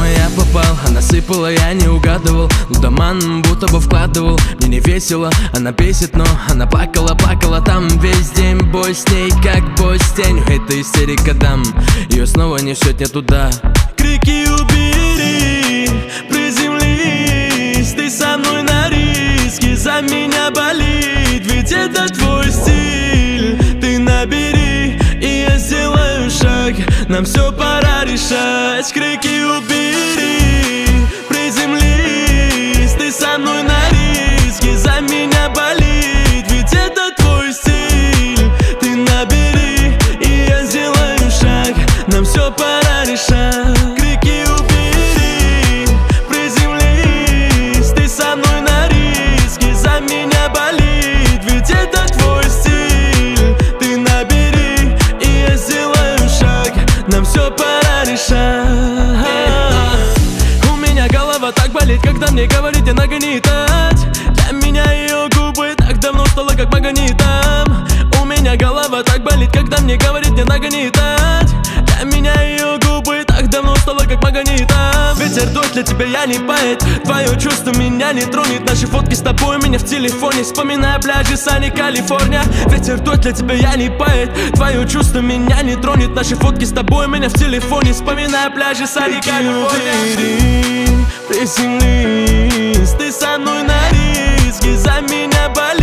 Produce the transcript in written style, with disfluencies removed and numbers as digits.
я попал, она сыпала, я не угадывал. Ну да ман, будто бы вкладывал. Мне не весело, она бесит, но она плакала, плакала там весь день. Бой с ней, как бой с тенью, это истерика дам. Ее снова несет не туда. Крики убери, приземлись. Ты со мной на риске, за меня болит. Ведь это твой стиль, ты набери, и я сделаю шаг. Нам все пора решать. Крики убери, приземлись. Ты со мной на риске, за меня болит. Ведь это твой стиль, ты набери, и я сделаю шаг. Нам все пора решать. Крики убери, приземлись. Ты со мной на риске, за меня болит. Ведь это твой стиль, ты набери, и я сделаю шаг. Нам все пора решать. У меня голова так болит, когда мне говорит, не нагнетать. Для меня ее губы так давно стало как магнитом. У меня голова так болит, когда мне говорит, не нагнетать. Для меня ее губы так давно стало как магнитом. Ветер дует, для тебя я не поэт. Твое чувство меня не тронет. Наши фотки с тобой у меня в телефоне. Вспоминая пляжи Сани, Калифорния. Ветер дует, для тебя я не поэт. Твое чувство меня не тронет. Наши фотки с тобой у меня в телефоне. Вспоминая пляжи Сани, Калифорния. Приземлись, ты со мной на риске, за меня болит.